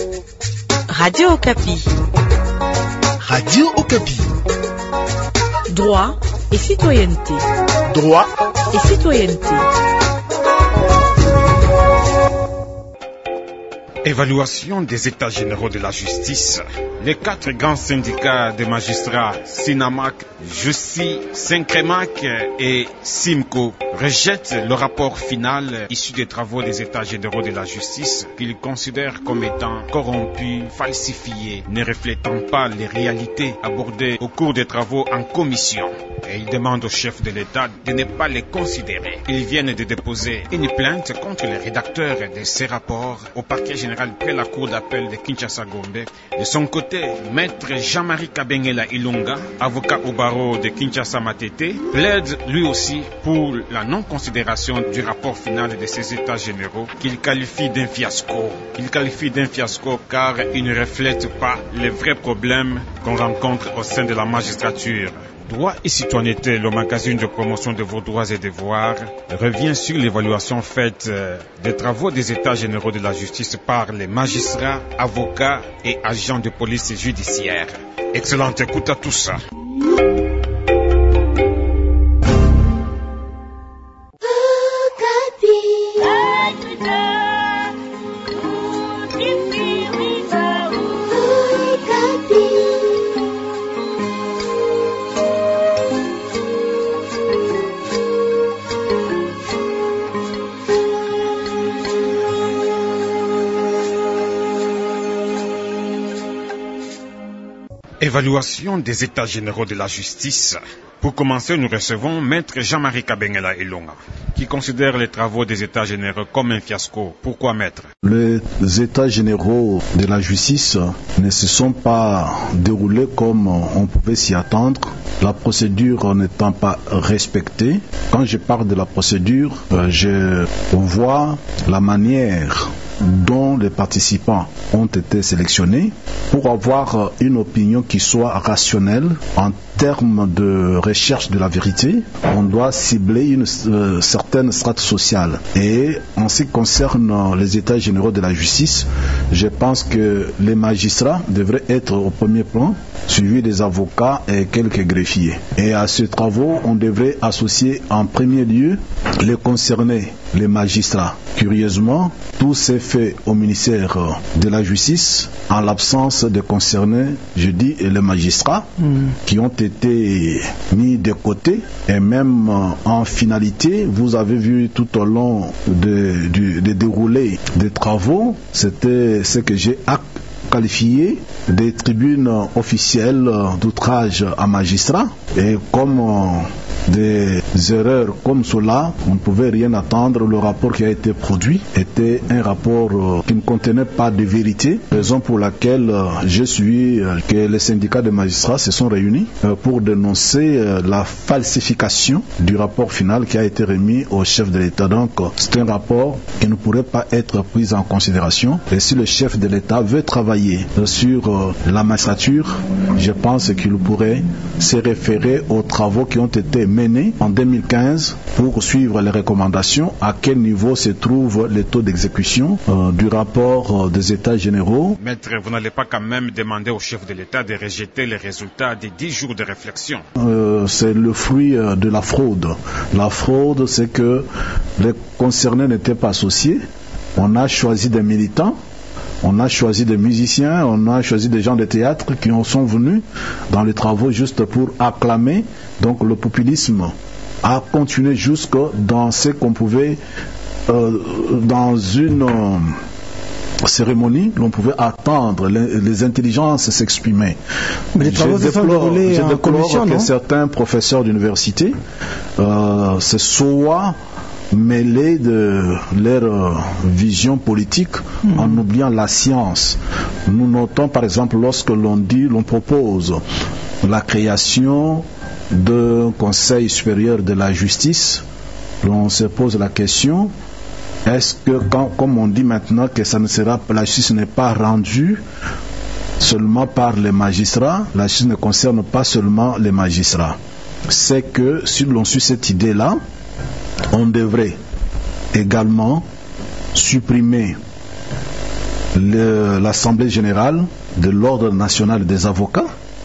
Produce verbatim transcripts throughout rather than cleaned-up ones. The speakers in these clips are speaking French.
Radio Okapi. Radio Okapi. Droit et citoyenneté. Droit et citoyenneté. Évaluation des états généraux de la justice. Les quatre grands syndicats de magistrats, Sinamac, Jussi, Syncrémac et Simco, rejettent le rapport final issu des travaux des états généraux de la justice qu'ils considèrent comme étant corrompus, falsifiés, ne reflétant pas les réalités abordées au cours des travaux en commission. Et ils demandent au chef de l'État de ne pas les considérer. Ils viennent de déposer une plainte contre les rédacteurs de ces rapports au parquet général près la cour d'appel de Kinshasa-Gombe. De son côté, maître Jean-Marie Kabengela Ilunga, avocat au barreau de Kinshasa-Matete, plaide lui aussi pour la non-considération du rapport final de ces états généraux qu'il qualifie d'un fiasco. Il qualifie d'un fiasco car il ne reflète pas les vrais problèmes qu'on rencontre au sein de la magistrature. Droit et citoyenneté, le magazine de promotion de vos droits et devoirs, revient sur l'évaluation faite des travaux des états généraux de la justice par les magistrats, avocats et agents de police judiciaire. Excellente écoute à tout ça. Évaluation des états généraux de la justice. Pour commencer, nous recevons maître Jean-Marie Kabengela Ilunga, qui considère les travaux des états généraux comme un fiasco. Pourquoi, maître? Les états généraux de la justice ne se sont pas déroulés comme on pouvait s'y attendre, la procédure n'étant pas respectée. Quand je parle de la procédure, je vois la manière dont les participants ont été sélectionnés pour avoir une opinion qui soit rationnelle en termes de recherche de la vérité. On doit cibler une euh, certaine strate sociale. Et en ce qui concerne les états généraux de la justice, je pense que les magistrats devraient être au premier plan, suivis des avocats et quelques greffiers. Et à ces travaux, on devrait associer en premier lieu les concernés, les magistrats. Curieusement, tout s'est fait au ministère de la Justice en l'absence de concernés, je dis, les magistrats mmh. qui ont été mis de côté. Et même en finalité, vous avez vu tout au long de, du, de déroulé des travaux, c'était ce que j'ai qualifié des tribunes officielles d'outrage à magistrats. Et comme des erreurs comme cela, on ne pouvait rien attendre. Le rapport qui a été produit était un rapport euh, qui ne contenait pas de vérité, raison pour laquelle euh, je suis euh, que les syndicats de magistrats se sont réunis euh, pour dénoncer euh, la falsification du rapport final qui a été remis au chef de l'État. Donc euh, c'est un rapport qui ne pourrait pas être pris en considération. Et si le chef de l'État veut travailler euh, sur euh, la magistrature, je pense qu'il pourrait se référer aux travaux qui ont été menés en deux mille quinze pour suivre les recommandations, à quel niveau se trouve le taux d'exécution euh, du rapport euh, des états généraux. Maître, vous n'allez pas quand même demander au chef de l'État de rejeter les résultats des dix jours de réflexion? euh, C'est le fruit euh, de la fraude. La fraude, c'est que les concernés n'étaient pas associés. On a choisi des militants, on a choisi des musiciens, on a choisi des gens de théâtre qui en sont venus dans les travaux juste pour acclamer. Donc le populisme a continué jusque dans ce qu'on pouvait, euh, dans une euh, cérémonie, l'on pouvait attendre les, les intelligences s'exprimer. Mais les travaux se sont déroulés en commission, non ? Que certains professeurs d'université euh, se soient mêlés de leur euh, vision politique mmh. en oubliant la science. Nous notons par exemple lorsque l'on dit, l'on propose la création d'un conseil supérieur de la justice, l'on se pose la question, est-ce que quand, comme on dit maintenant que ça ne sera, la justice n'est pas rendue seulement par les magistrats, la justice ne concerne pas seulement les magistrats. C'est que si l'on suit cette idée-là, on devrait également supprimer le, l'Assemblée générale de l'Ordre national des avocats,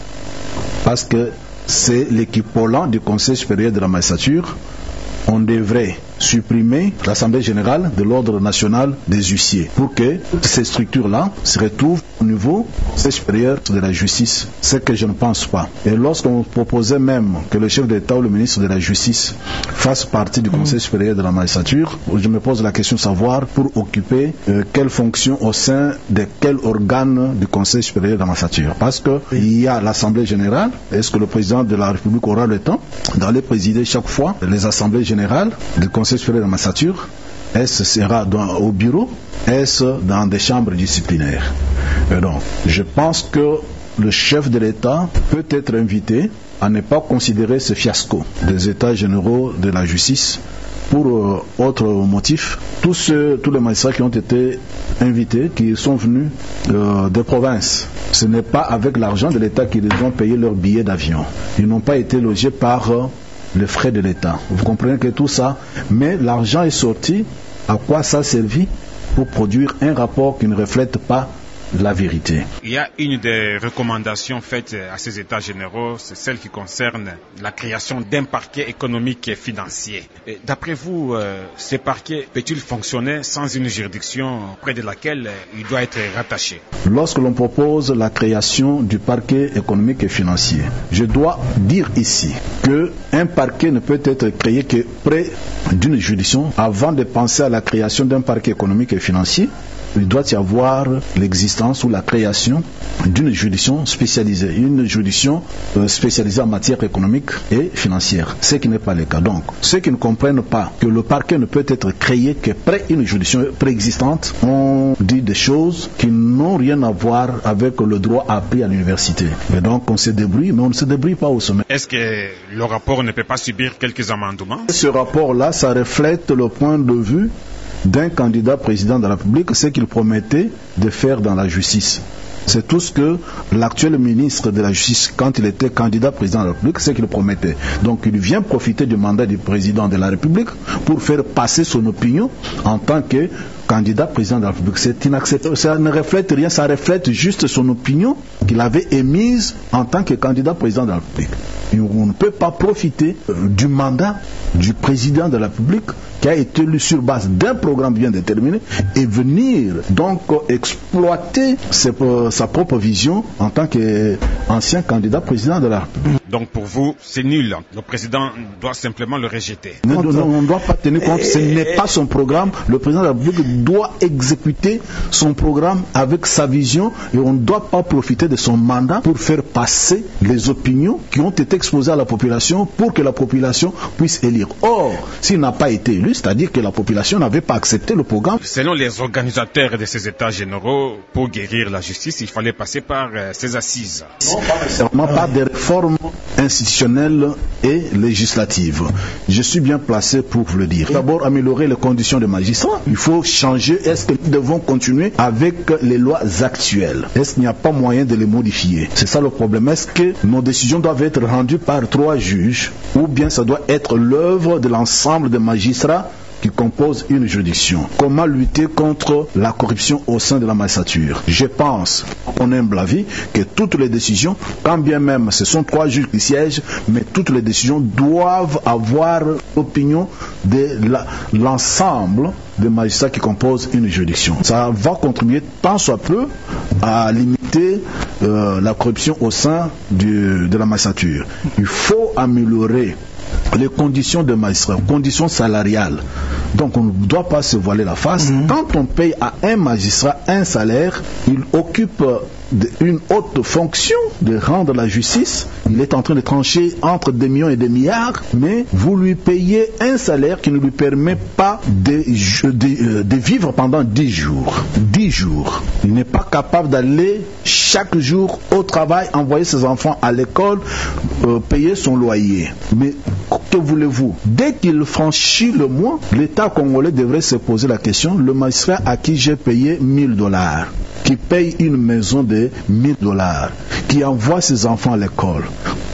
parce que c'est l'équivalent du Conseil supérieur de la magistrature. On devrait supprimer l'Assemblée générale de l'Ordre national des huissiers pour que ces structures-là se retrouvent au niveau supérieur de la justice, ce que je ne pense pas. Et lorsqu'on proposait même que le chef d'État ou le ministre de la Justice fasse partie du Conseil supérieur de la magistrature, je me pose la question de savoir pour occuper euh, quelle fonction au sein de quel organe du Conseil supérieur de la magistrature. Parce qu'il y a l'Assemblée générale. Est-ce que le président de la République aura le temps d'aller présider chaque fois les assemblées générales du Conseil supérieur de la magistrature? Est-ce sera dans, au bureau? Est-ce dans des chambres disciplinaires? Et donc, je pense que le chef de l'État peut être invité à ne pas considérer ce fiasco des États généraux de la justice pour euh, autre motif. Tous, ceux, tous les magistrats qui ont été invités, qui sont venus euh, des provinces, ce n'est pas avec l'argent de l'État qu'ils ont payé leur billet d'avion. Ils n'ont pas été logés par euh, les frais de l'État. Vous comprenez que tout ça, mais l'argent est sorti. À quoi ça a servi? Pour produire un rapport qui ne reflète pas la vérité. Il y a une des recommandations faites à ces États généraux, c'est celle qui concerne la création d'un parquet économique et financier. Et d'après vous, euh, ce parquet peut-il fonctionner sans une juridiction près de laquelle il doit être rattaché? Lorsque l'on propose la création du parquet économique et financier, je dois dire ici qu'un parquet ne peut être créé que près d'une juridiction. Avant de penser à la création d'un parquet économique et financier, il doit y avoir l'existence ou la création d'une juridiction spécialisée, une juridiction euh, spécialisée en matière économique et financière, ce qui n'est pas le cas. Donc, ceux qui ne comprennent pas que le parquet ne peut être créé que près d'une juridiction préexistante, on dit des choses qui n'ont rien à voir avec le droit appris à l'université. Et donc, on se débrouille, mais on ne se débrouille pas au sommet. Est-ce que le rapport ne peut pas subir quelques amendements? Ce rapport-là, ça reflète le point de vue d'un candidat président de la République, ce qu'il promettait de faire dans la justice. C'est tout ce que l'actuel ministre de la Justice, quand il était candidat président de la République, c'est qu'il promettait. Donc il vient profiter du mandat du président de la République pour faire passer son opinion en tant que candidat président de la République. C'est inacceptable. Ça ne reflète rien, ça reflète juste son opinion qu'il avait émise en tant que candidat président de la République. Et on ne peut pas profiter du mandat du président de la République qui a été élu sur base d'un programme bien déterminé et venir donc exploiter ses, euh, sa propre vision en tant qu'ancien candidat président de la République. Donc pour vous, c'est nul. Le président doit simplement le rejeter. Non, non, on ne doit pas tenir compte, ce n'est pas son programme. Le président de la République doit exécuter son programme avec sa vision et on ne doit pas profiter de son mandat pour faire passer les opinions qui ont été exposées à la population pour que la population puisse élire. Or, s'il n'a pas été élu, c'est-à-dire que la population n'avait pas accepté le programme. Selon les organisateurs de ces États généraux, pour guérir la justice, il fallait passer par euh, ces assises. Non, pas nécessairement par des réformes institutionnelles et législatives. Je suis bien placé pour vous le dire. D'abord, améliorer les conditions des magistrats. Il faut changer. Est-ce que nous devons continuer avec les lois actuelles? Est-ce qu'il n'y a pas moyen de les modifier? C'est ça le problème. Est-ce que nos décisions doivent être rendues par trois juges ou bien ça doit être l'œuvre de l'ensemble des magistrats qui composent une juridiction? Comment lutter contre la corruption au sein de la magistrature? Je pense, on humble avis, que toutes les décisions, quand bien même ce sont trois juges qui siègent, mais toutes les décisions doivent avoir l'opinion de la, l'ensemble des magistrats qui composent une juridiction. Ça va contribuer tant soit peu à limiter euh, la corruption au sein du, de la magistrature. Il faut améliorer les conditions de magistrats, conditions salariales. Donc on ne doit pas se voiler la face. Mmh. Quand on paye à un magistrat un salaire, il occupe une haute fonction de rendre la justice. Il est en train de trancher entre des millions et des milliards, mais vous lui payez un salaire qui ne lui permet pas de, de, de vivre pendant dix jours. dix jours. Il n'est pas capable d'aller chaque jour au travail, envoyer ses enfants à l'école, euh, payer son loyer. Mais que voulez-vous? Dès qu'il franchit le mois, l'État congolais devrait se poser la question, le magistrat à qui j'ai payé mille dollars, qui paye une maison de mille dollars, qui envoie ses enfants à l'école,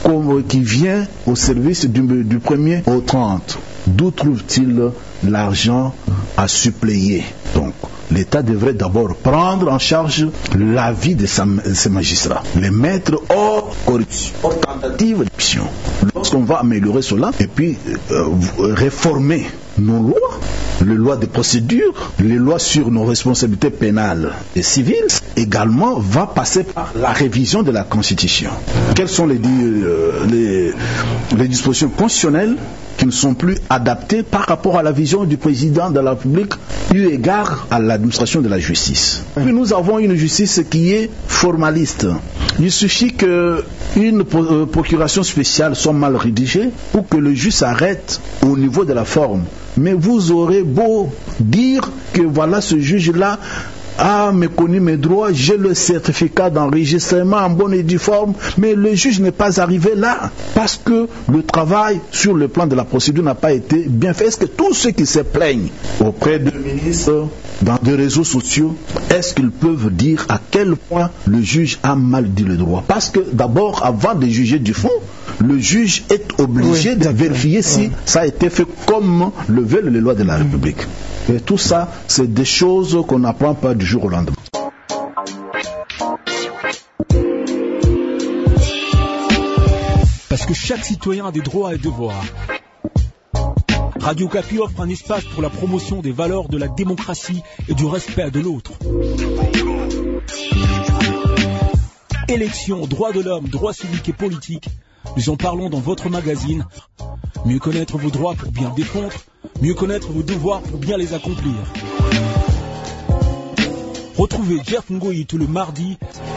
qui vient au service du, du premier au trente, d'où trouve-t-il l'argent à suppléer? Donc, l'État devrait d'abord prendre en charge la vie de ces magistrats, les mettre hors corruption, hors tentative de corruption. Lorsqu'on va améliorer cela, et puis euh, réformer nos lois, les lois de procédure, les lois sur nos responsabilités pénales et civiles, également va passer par la révision de la Constitution. Quelles sont les, euh, les, les dispositions constitutionnelles qui ne sont plus adaptées par rapport à la vision du président de la République eu égard à l'administration de la justice. Puis nous avons une justice qui est formaliste. Il suffit qu'une procuration spéciale soit mal rédigée pour que le juge s'arrête au niveau de la forme. Mais vous aurez beau dire que voilà, ce juge-là a méconnu mes droits, j'ai le certificat d'enregistrement en bonne et due forme, mais le juge n'est pas arrivé là parce que le travail sur le plan de la procédure n'a pas été bien fait. Est-ce que tous ceux qui se plaignent auprès de ministres, dans des réseaux sociaux, est-ce qu'ils peuvent dire à quel point le juge a mal dit le droit? Parce que d'abord, avant de juger du fond, le juge est obligé oui, de vérifier si oui. ça a été fait comme le veulent les lois de la République. Et tout ça, c'est des choses qu'on n'apprend pas du jour au lendemain. Parce que chaque citoyen a des droits et devoirs. Radio Okapi offre un espace pour la promotion des valeurs de la démocratie et du respect de l'autre. Élections, droits de l'homme, droits civiques et politiques. Nous en parlons dans votre magazine. Mieux connaître vos droits pour bien défendre, mieux connaître vos devoirs pour bien les accomplir. Retrouvez Jeff Ngoyi tout le mardi.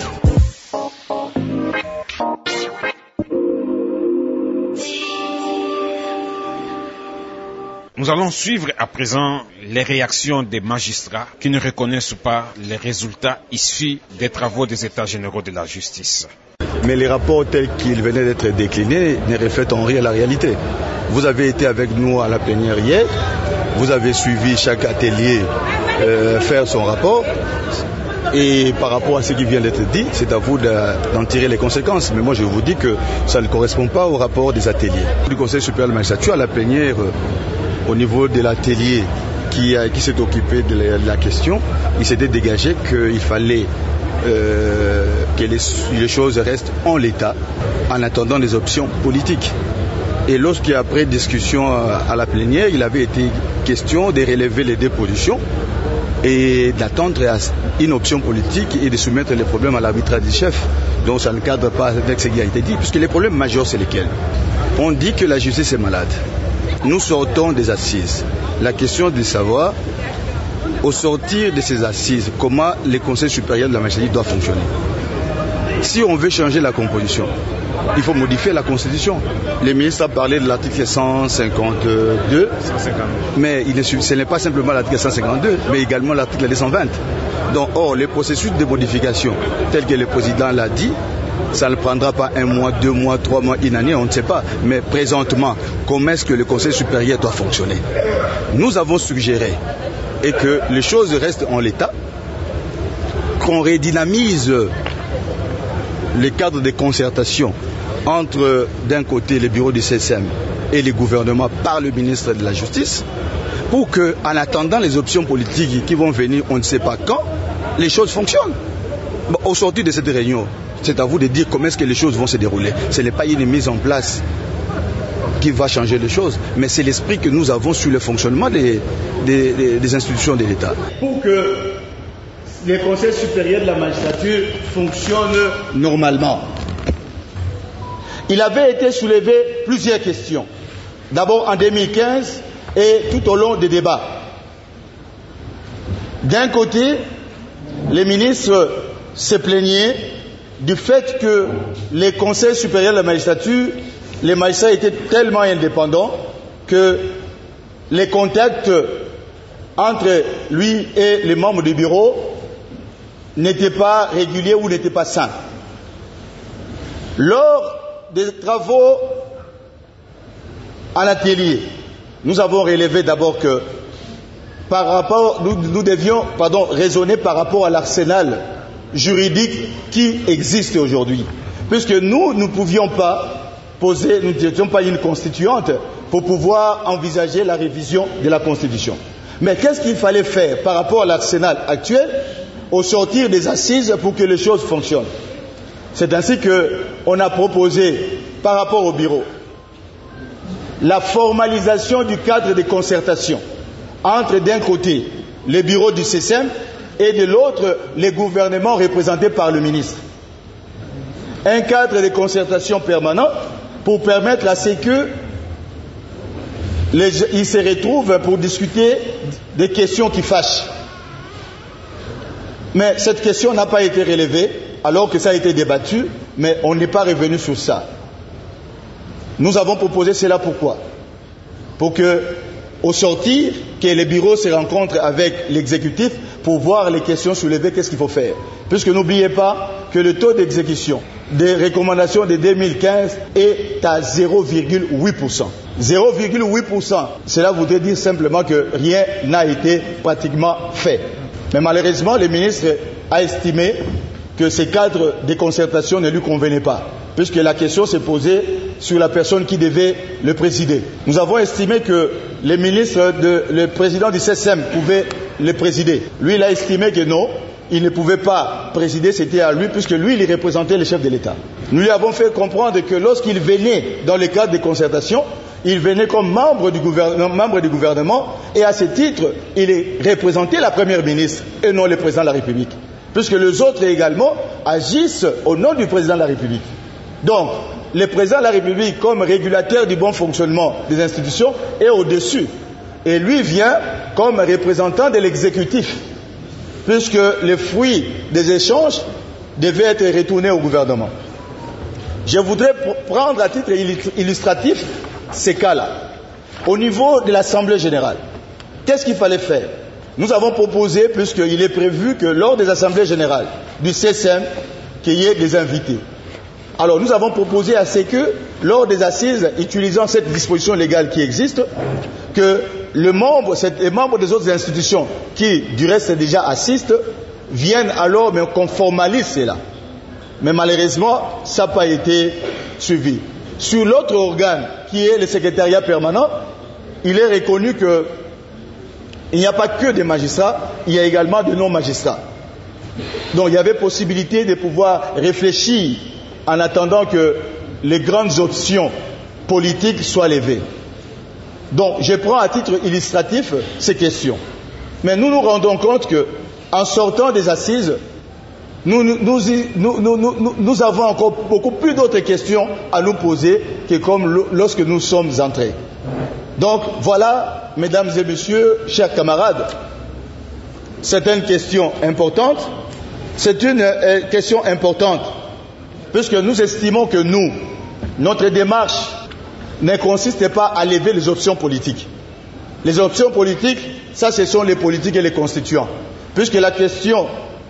Nous allons suivre à présent les réactions des magistrats qui ne reconnaissent pas les résultats issus des travaux des États généraux de la justice. Mais les rapports tels qu'ils venaient d'être déclinés ne reflètent en rien la réalité. Vous avez été avec nous à la plénière hier, vous avez suivi chaque atelier euh, faire son rapport, et par rapport à ce qui vient d'être dit, c'est à vous d'en tirer les conséquences. Mais moi je vous dis que ça ne correspond pas au rapport des ateliers. Du Conseil supérieur de la magistrature, à la plénière, euh, au niveau de l'atelier qui, qui s'est occupé de la, de la question, il s'était dégagé qu'il fallait Euh, que les, les choses restent en l'état en attendant des options politiques. Et lorsqu'après discussion à la plénière, il avait été question de relever les deux positions et d'attendre une option politique et de soumettre les problèmes à l'arbitrage du chef. Donc ça ne cadre pas avec ce qui a été dit, puisque les problèmes majeurs, c'est lesquels? On dit que la justice est malade. Nous sortons des assises. La question de savoir, au sortir de ces assises, comment le Conseil supérieur de la magistrature doit fonctionner. Si on veut changer la composition, il faut modifier la Constitution. Le ministre a parlé de l'article cent cinquante-deux, mais il est, ce n'est pas simplement l'article cent cinquante-deux, mais également l'article deux cent vingt. Donc, or, le processus de modification, tel que le président l'a dit, ça ne prendra pas un mois, deux mois, trois mois, une année, on ne sait pas. Mais présentement, comment est-ce que le Conseil supérieur doit fonctionner? Nous avons suggéré et que les choses restent en l'état, qu'on redynamise les cadres de concertation entre, d'un côté, le bureau du C S M et le gouvernement par le ministre de la Justice, pour que, en attendant les options politiques qui vont venir, on ne sait pas quand, les choses fonctionnent. Bon, au sortir de cette réunion, c'est à vous de dire comment est-ce que les choses vont se dérouler. Ce n'est pas une mise en place qui va changer les choses, mais c'est l'esprit que nous avons sur le fonctionnement des, des, des, des institutions de l'État. Pour que le Conseil supérieur de la magistrature fonctionne normalement, il avait été soulevé plusieurs questions. D'abord en deux mille quinze et tout au long des débats. D'un côté, les ministres se plaignaient du fait que les conseils supérieurs de la magistrature, les magistrats étaient tellement indépendants que les contacts entre lui et les membres du bureau n'étaient pas réguliers ou n'étaient pas sains. Lors des travaux à l'atelier, nous avons relevé d'abord que par rapport, nous, nous devions pardon, raisonner par rapport à l'arsenal juridique qui existe aujourd'hui. Puisque nous, nous ne pouvions pas poser, nous n'étions pas une constituante pour pouvoir envisager la révision de la Constitution. Mais qu'est-ce qu'il fallait faire par rapport à l'arsenal actuel au sortir des assises pour que les choses fonctionnent? C'est ainsi qu'on a proposé, par rapport au bureau, la formalisation du cadre de concertation entre, d'un côté, le bureau du C S E M et de l'autre, les gouvernements représentés par le ministre. Un cadre de concertation permanent pour permettre à ce que les, ils se retrouvent pour discuter des questions qui fâchent. Mais cette question n'a pas été relevée alors que ça a été débattu, mais on n'est pas revenu sur ça. Nous avons proposé cela pourquoi? Pour que, au sortir, que les bureaux se rencontrent avec l'exécutif pour voir les questions soulevées, qu'est-ce qu'il faut faire. Puisque n'oubliez pas que le taux d'exécution des recommandations de deux mille quinze est à zéro virgule huit pour cent. zéro virgule huit pour cent, cela voudrait dire simplement que rien n'a été pratiquement fait. Mais malheureusement, le ministre a estimé que ce cadre de concertation ne lui convenait pas, puisque la question s'est posée sur la personne qui devait le présider. Nous avons estimé que le ministre, de, le président du C S E M pouvait le présider. Lui, il a estimé que non, il ne pouvait pas présider, c'était à lui, puisque lui, il représentait le chef de l'État. Nous lui avons fait comprendre que lorsqu'il venait dans le cadre de concertation, il venait comme membre du, membre du gouvernement, et à ce titre, il représentait la première ministre et non le président de la République, puisque les autres également agissent au nom du président de la République. Donc, le président de la République, comme régulateur du bon fonctionnement des institutions, est au-dessus. Et lui vient comme représentant de l'exécutif, puisque les fruits des échanges devaient être retournés au gouvernement. Je voudrais prendre à titre illustratif ces cas-là. Au niveau de l'Assemblée générale, qu'est-ce qu'il fallait faire? Nous avons proposé, puisqu'il est prévu que lors des assemblées générales du C S E M, qu'il y ait des invités. Alors nous avons proposé à ce que, lors des assises, utilisant cette disposition légale qui existe, que le membre, les membres des autres institutions qui, du reste, déjà assistent, viennent alors, mais qu'on formalise cela. Mais malheureusement, ça n'a pas été suivi. Sur l'autre organe, qui est le secrétariat permanent, il est reconnu que il n'y a pas que des magistrats, il y a également de non-magistrats. Donc il y avait possibilité de pouvoir réfléchir en attendant que les grandes options politiques soient levées. Donc je prends à titre illustratif ces questions. Mais nous nous rendons compte que, en sortant des assises, nous, nous, nous, nous, nous, nous, nous avons encore beaucoup plus d'autres questions à nous poser que comme lorsque nous sommes entrés. Donc voilà, mesdames et messieurs, chers camarades, c'est une question importante. C'est une euh, question importante, puisque nous estimons que nous, notre démarche ne consiste pas à lever les options politiques. Les options politiques, ça ce sont les politiques et les constituants. Puisque la question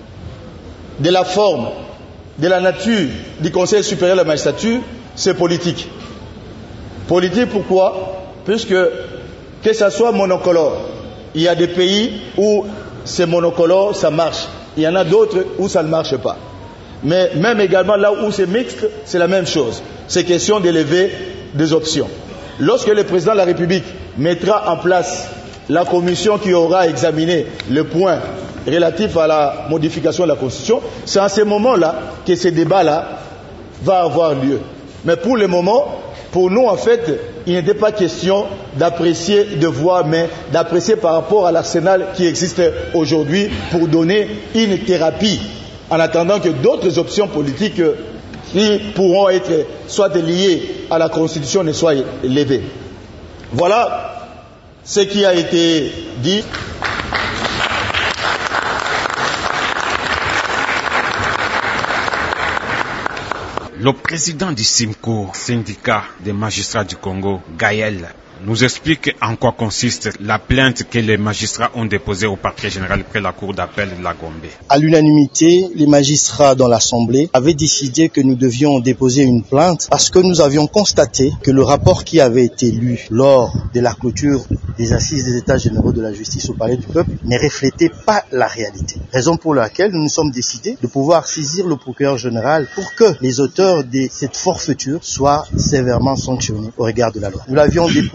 de la forme, de la nature du Conseil supérieur de la magistrature, c'est politique. Politique pourquoi? Puisque, que ça soit monocolore, il y a des pays où c'est monocolore, ça marche. Il y en a d'autres où ça ne marche pas. Mais même également là où c'est mixte, c'est la même chose. C'est question d'élever des options. Lorsque le président de la République mettra en place la commission qui aura examiné le point relatif à la modification de la Constitution, c'est à ce moment-là que ce débat-là va avoir lieu. Mais pour le moment, pour nous, en fait, il n'était pas question d'apprécier, de voir, mais d'apprécier par rapport à l'arsenal qui existe aujourd'hui pour donner une thérapie, en attendant que d'autres options politiques qui pourront être soit liées à la Constitution ne soient levées. Voilà ce qui a été dit. Le président du SIMCO, syndicat des magistrats du Congo, Gaël, nous explique en quoi consiste la plainte que les magistrats ont déposée au parquet général près la cour d'appel de la Gombe. À l'unanimité, les magistrats dans l'Assemblée avaient décidé que nous devions déposer une plainte parce que nous avions constaté que le rapport qui avait été lu lors de la clôture des assises des États généraux de la justice au Palais du Peuple ne reflétait pas la réalité. Raison pour laquelle nous nous sommes décidés de pouvoir saisir le procureur général pour que les auteurs de cette forfaiture soient sévèrement sanctionnés au regard de la loi. Nous l'avions déposé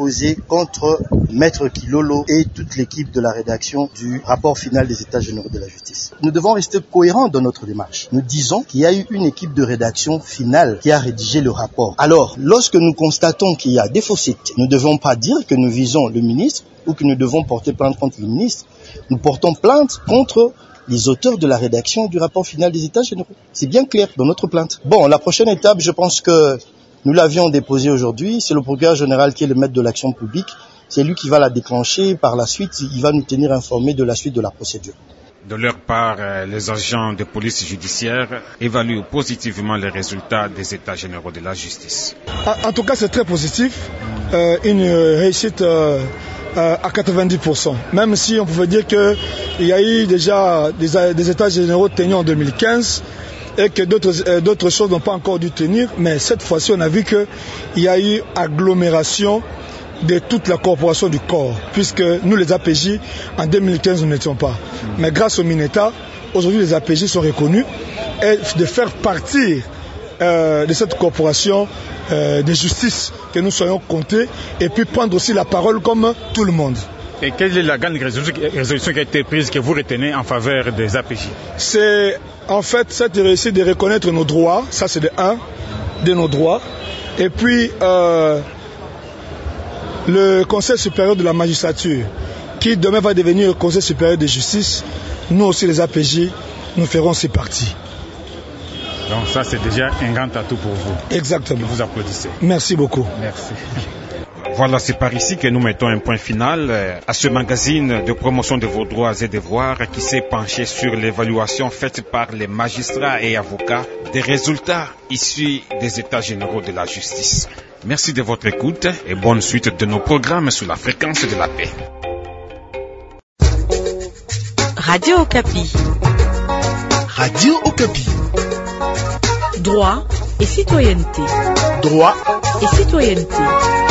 déposé contre Maître Kilolo et toute l'équipe de la rédaction du rapport final des États généraux de la justice. Nous devons rester cohérents dans notre démarche. Nous disons qu'il y a eu une équipe de rédaction finale qui a rédigé le rapport. Alors, lorsque nous constatons qu'il y a des faussetés, nous ne devons pas dire que nous visons le ministre ou que nous devons porter plainte contre le ministre. Nous portons plainte contre les auteurs de la rédaction du rapport final des États généraux. C'est bien clair dans notre plainte. Bon, la prochaine étape, je pense que nous l'avions déposée aujourd'hui. C'est le procureur général qui est le maître de l'action publique. C'est lui qui va la déclencher. Par la suite, il va nous tenir informés de la suite de la procédure. De leur part, les agents de police judiciaire évaluent positivement les résultats des États généraux de la justice. En tout cas, c'est très positif. Euh, une réussite euh, à quatre-vingt-dix pour cent. Même si on pouvait dire qu'il y a eu déjà des, des États généraux tenus en deux mille quinze et que d'autres, euh, d'autres choses n'ont pas encore dû tenir. Mais cette fois-ci, on a vu qu'il y a eu agglomération de toute la corporation du corps, puisque nous les A P J, en deux mille quinze, nous n'étions pas. Mais grâce au Mineta, aujourd'hui les A P J sont reconnus et de faire partir euh, de cette corporation euh, de justice, que nous soyons comptés et puis prendre aussi la parole comme tout le monde. Et quelle est la grande résolution qui a été prise que vous retenez en faveur des A P J? C'est en fait cette réussite de reconnaître nos droits, ça c'est de un, de nos droits, et puis euh, le Conseil supérieur de la magistrature, qui demain va devenir le Conseil supérieur de justice, nous aussi les A P J, nous ferons ces parties. Donc ça c'est déjà un grand atout pour vous. Exactement. Vous applaudissez. Merci beaucoup. Merci. Voilà, c'est par ici que nous mettons un point final à ce magazine de promotion de vos droits et devoirs qui s'est penché sur l'évaluation faite par les magistrats et avocats des résultats issus des États généraux de la justice. Merci de votre écoute et bonne suite de nos programmes sur la fréquence de la paix. Radio Okapi. Radio Okapi. Droit et citoyenneté. Droit et citoyenneté.